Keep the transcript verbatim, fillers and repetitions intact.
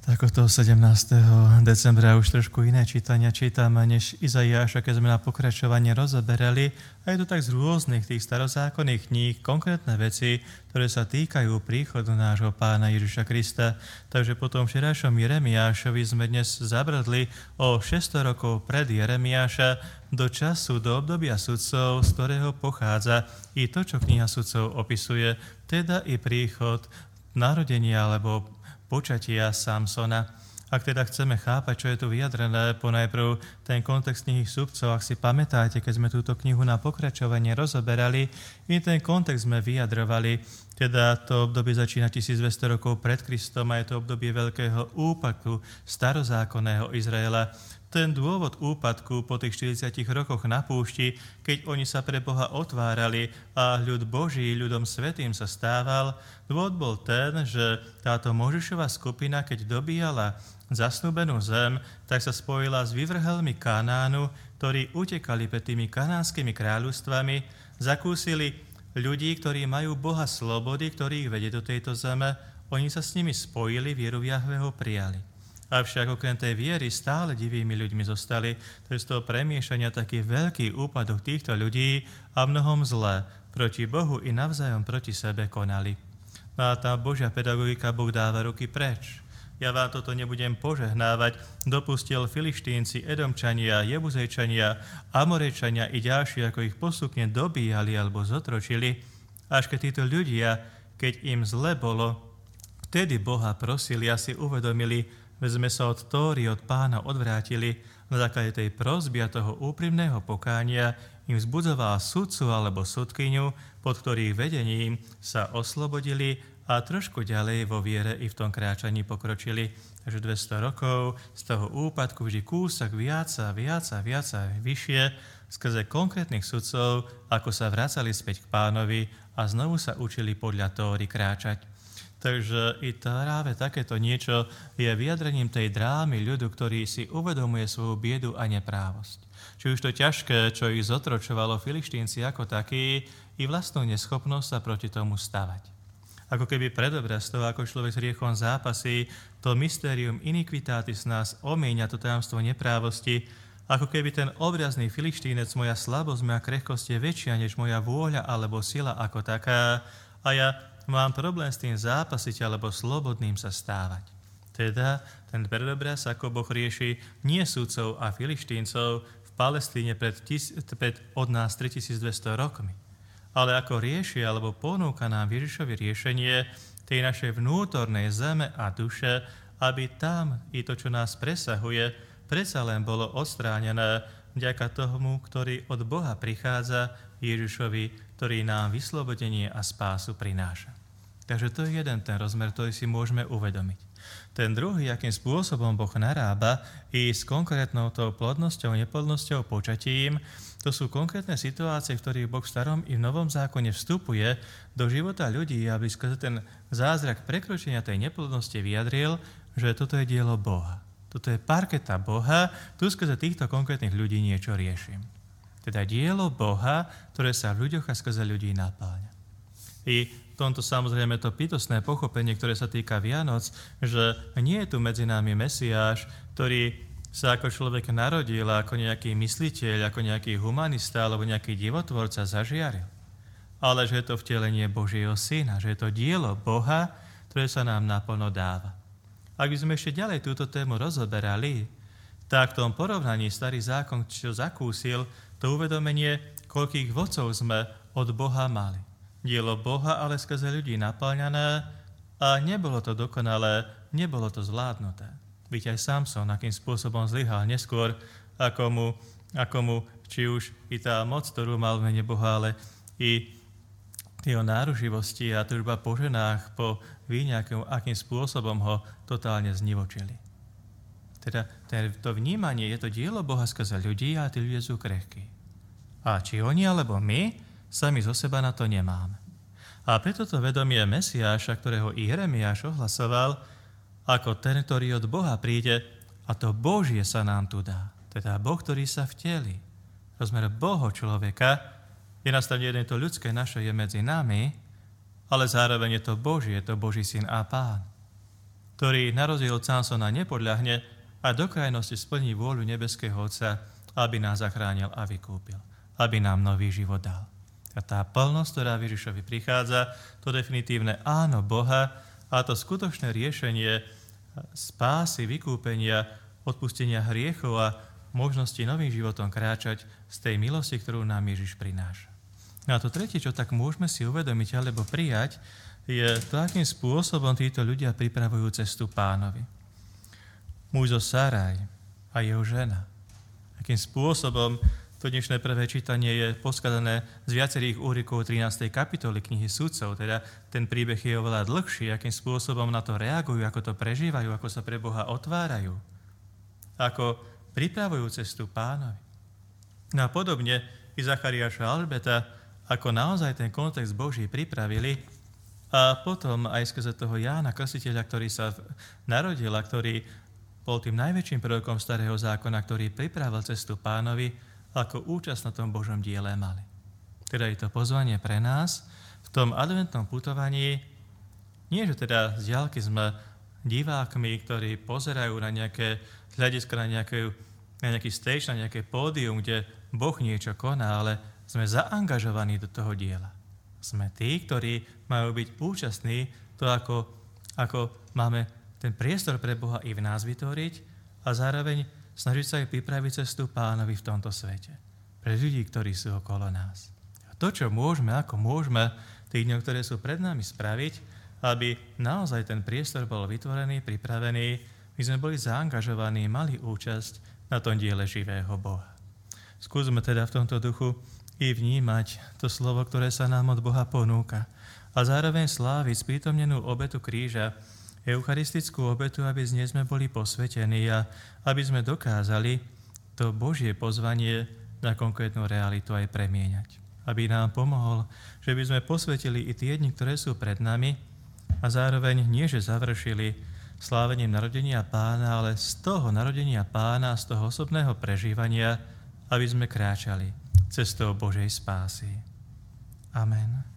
Tak od toho sedemnásteho decembra už trošku iné čítania čítame, než Izaiáša, keď sme na pokračovanie rozoberali. A je to tak z rôznych tých starozákonných kníh, konkrétne veci, ktoré sa týkajú príchodu nášho Pána Ježiša Krista. Takže po tom včerajšom Jeremiášovi sme dnes zabrdli o šesťsto rokov pred Jeremiáša do času, do obdobia sudcov, z ktorého pochádza i to, čo kniha sudcov opisuje, teda i príchod narodenia alebo počatia Samsona. Ak teda chceme chápať, čo je tu vyjadrené, ponajprv ten kontext knihy sudcov, ak si pamätáte, keď sme túto knihu na pokračovanie rozoberali, i ten kontext sme vyjadrovali, teda to obdobie začína tisícdvesto rokov pred Kristom a je to obdobie veľkého úpadku starozákonného Izraela. Ten dôvod úpadku po tých štyridsiatich rokoch na púšti, keď oni sa pre Boha otvárali a ľud Boží ľudom svätým sa stával, dôvod bol ten, že táto Mojžišova skupina, keď dobíjala zasnúbenú zem, tak sa spojila s vyvrhelmi Kanánu, ktorí utekali pred tými kanánskymi kráľovstvami, zakúsili ľudí, ktorí majú Boha slobody, ktorí ich vedie do tejto zeme, oni sa s nimi spojili, vieru v Jahveho prijali. Avšak okrem tej viery stále divými ľuďmi zostali, to je z toho premiešania taký veľký úpadok týchto ľudí a mnohom zlé proti Bohu i navzájom proti sebe konali. No a tá Božia pedagogika, Boh dáva ruky preč. Ja vám toto nebudem požehnávať, dopustil Filištínci, Edomčania, Jebuzejčania, Amorečania i ďalší, ako ich postupne dobíjali alebo zotročili, až keď títo ľudia, keď im zle bolo, vtedy Boha prosili a si uvedomili, veď sme sa od Tóry, od Pána odvrátili, na základe tej prosby a toho úprimného pokánia im vzbudzoval sudcu alebo sudkyňu, pod ktorých vedením sa oslobodili a trošku ďalej vo viere i v tom kráčaní pokročili. Takže dvesto rokov z toho úpadku vždy kúsok viac a viac a viac a vyššie skrze konkrétnych sudcov, ako sa vracali späť k Pánovi a znovu sa učili podľa Tóry kráčať. Takže i práve takéto niečo je vyjadrením tej drámy ľudu, ktorý si uvedomuje svoju biedu a neprávosť. Či už to ťažké, čo ich zotročovalo Filištínci ako taký, i vlastnú neschopnosť sa proti tomu stavať. Ako keby predobraz toho, ako človek s hriechom zápasí, to mysterium iniquitatis nás omieňa, to tajomstvo neprávosti, ako keby ten obrazný Filištínec, moja slabosť, moja krehkosť je väčšia než moja vôľa alebo sila ako taká, a ja mám problém s tým zápasiť alebo slobodným sa stávať. Teda ten predobraz, ako Boh rieši nie súdcov a Filištíncov v Palestíne pred, tis, pred od nás tritisícdvesto rokmi, ale ako rieši alebo ponúka nám Ježišovi riešenie tej našej vnútornej zeme a duše, aby tam i to, čo nás presahuje, predsa len bolo odstránené vďaka tomu, ktorý od Boha prichádza, Ježišovi, ktorý nám vyslobodenie a spásu prináša. Takže to je jeden ten rozmer, ktorý si môžeme uvedomiť. Ten druhý, akým spôsobom Boh narába i s konkrétnou tou plodnosťou, neplodnosťou, počatím, to sú konkrétne situácie, v ktorých Boh v starom i v novom zákone vstupuje do života ľudí, aby skrze ten zázrak prekročenia tej neplodnosti vyjadril, že toto je dielo Boha. Toto je parketa Boha, tu skrze týchto konkrétnych ľudí niečo riešim. Teda dielo Boha, ktoré sa v ľuďoch a skrze ľudí napáľa. I v tomto samozrejme to bytostné pochopenie, ktoré sa týka Vianoc, že nie je tu medzi nami Mesiáš, ktorý sa ako človek narodil, ako nejaký mysliteľ, ako nejaký humanista alebo nejaký divotvorca zažiaril. Ale že je to vtelenie Božieho Syna, že je to dielo Boha, ktoré sa nám naplno dáva. Ak by sme ešte ďalej túto tému rozoberali, tak v tom porovnaní starý zákon, čo zakúsil, to uvedomenie, koľkých vodcov sme od Boha mali. Dielo Boha, ale skrze ľudí naplňané a nebolo to dokonalé, nebolo to zvládnuté. Víte aj Samson, akým spôsobom zlyhal neskôr, ako mu, ako mu či už i tá moc, ktorú mal v mene Boha, ale i jeho náruživosti a túžba po ženách, po víňaku, akým spôsobom ho totálne znivočili. Teda to vnímanie je to dielo Boha skrze ľudí a tí ľudia sú krehkí. A či oni alebo my, sami zo seba na to nemáme. A preto to vedomie Mesiáša, ktorého i Jeremiáš ohlasoval, ako ten, ktorý od Boha príde, a to Božie sa nám tu dá. Teda Boh, ktorý sa vteli. Rozmer Boho človeka je nastavne jedné to ľudské naše je medzi nami, ale zároveň je to Božie, je to Boží syn a Pán. ktorý na rozdiel od Samsona nepodľahne a do krajnosti splní vôľu nebeského Otca, aby nás zachránil a vykúpil, aby nám nový život dal. A tá plnosť, ktorá v Ježišovi prichádza, to definitívne áno Boha a to skutočné riešenie spásy, vykúpenia, odpustenia hriechov a možnosti novým životom kráčať z tej milosti, ktorú nám Ježiš prináša. A to tretie, čo tak môžeme si uvedomiť alebo prijať, je to, akým spôsobom títo ľudia pripravujú cestu Pánovi. Muž zo Saraj a jeho žena. Akým spôsobom to dnešné prvé čítanie je poskladané z viacerých úrykov trinástej kapitoly knihy Sudcov, teda ten príbeh je oveľa dlhší, akým spôsobom na to reagujú, ako to prežívajú, ako sa pre Boha otvárajú, ako pripravujú cestu Pánovi. No a podobne i Zachariáša a Alžbeta, ako naozaj ten kontext Boží pripravili a potom aj skrze toho Jána Krstiteľa, ktorý sa narodil a ktorý bol tým najväčším prorokom Starého zákona, ktorý pripravil cestu Pánovi, ako účasť na tom Božom diele mali. Teda je to pozvanie pre nás v tom adventnom putovaní, nie že teda z diaľky sme divákmi, ktorí pozerajú na nejaké hľadisko, na, nejaké, na nejaký stage, na nejaké pódium, kde Boh niečo koná, ale sme zaangažovaní do toho diela. Sme tí, ktorí majú byť účastní, to ako, ako máme ten priestor pre Boha i v nás vytvoriť a zároveň snažiť sa aj pripraviť cestu Pánovi v tomto svete. Pre ľudí, ktorí sú okolo nás. A to, čo môžeme, ako môžeme tých dňoch, ktoré sú pred nami spraviť, aby naozaj ten priestor bol vytvorený, pripravený, my sme boli zaangažovaní, mali účasť na tom diele živého Boha. Skúsme teda v tomto duchu i vnímať to slovo, ktoré sa nám od Boha ponúka a zároveň sláviť sprítomnenú obetu kríža, eucharistickú obetu, aby z nej sme boli posvetení a aby sme dokázali to Božie pozvanie na konkrétnu realitu aj premieňať. Aby nám pomohol, že by sme posvetili i tie dni, ktoré sú pred nami a zároveň nie, že završili slávením narodenia Pána, ale z toho narodenia Pána, z toho osobného prežívania, aby sme kráčali cestou Božej spásy. Amen.